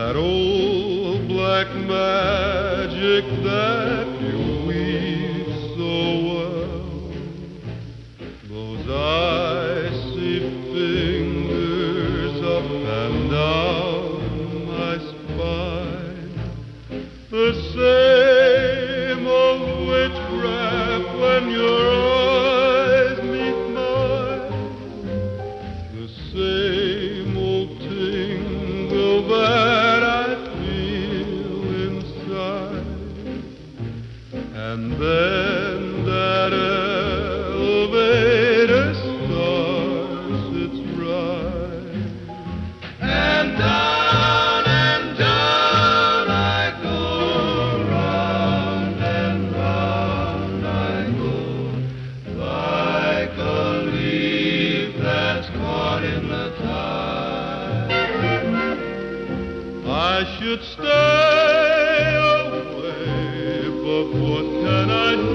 That old black magic that you weave so well, those icy fingers up and down my spine, the same old witchcraft when your eyes meet mine, the same old tingle that I feel inside, and then that elevator starts its ride, and down I go, round and round I go, like a leaf that's caught in the tide. I should stay away, but what can I do?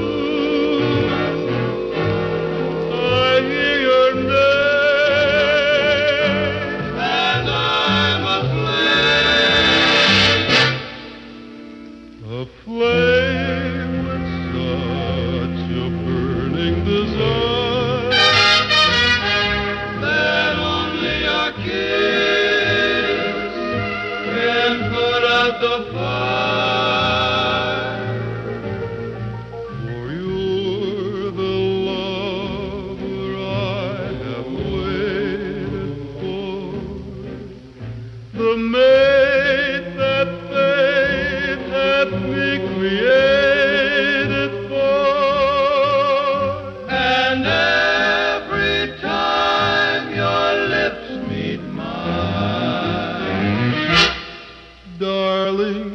I hear your name, and I'm aflame with such a burning desire that only a kiss can put out the fire. For you're the lover I have waited for, the mate that fate hath me created for. And every time your lips meet mine, darling,